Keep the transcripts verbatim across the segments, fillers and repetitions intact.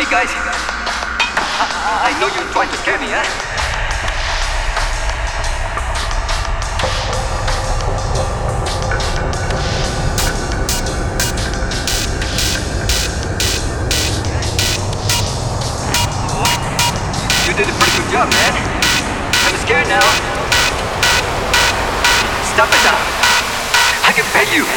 guys, I, I know you're trying to scare me, huh? You did a pretty good job, man. I'm scared now. Stop it now. I can pay you.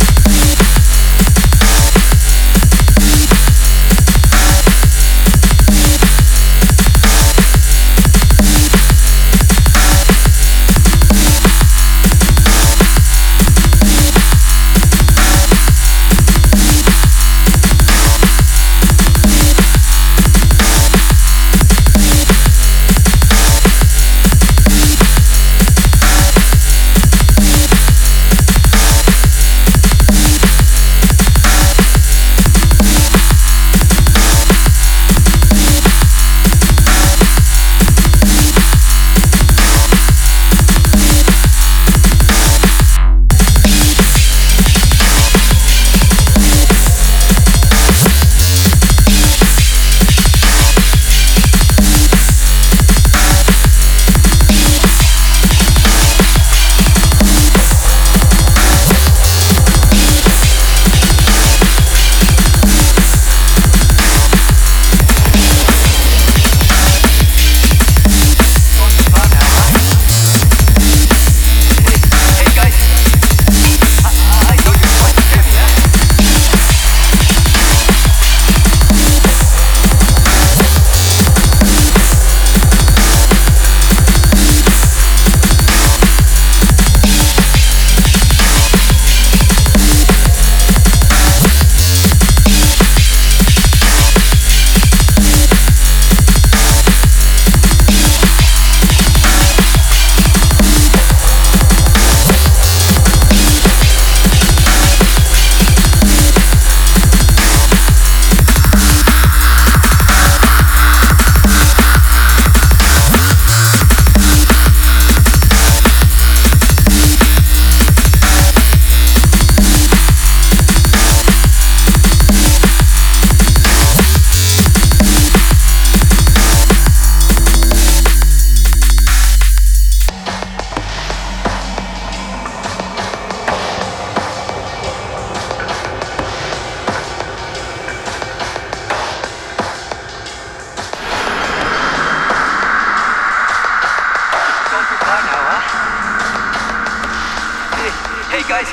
Hey guys,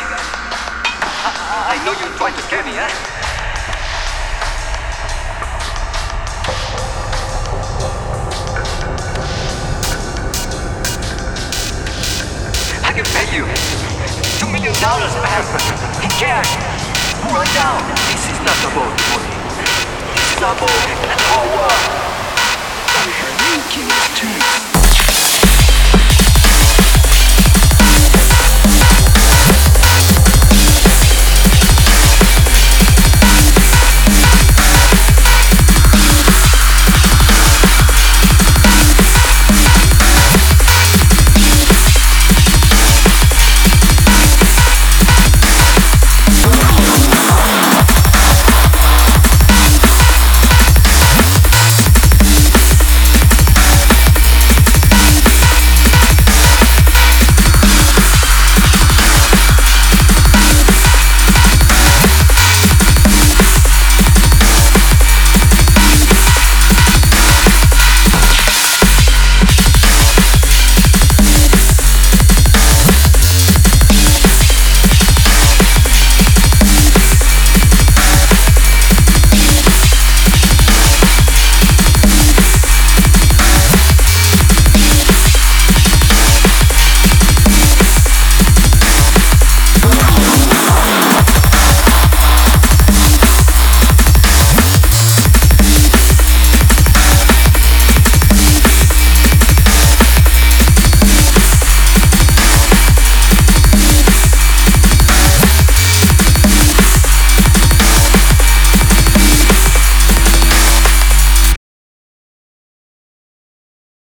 I, I know you're trying to scare me, huh? I can pay you two million dollars, man. In cash, right now. This is not about money. This is about power. I heard you killed two.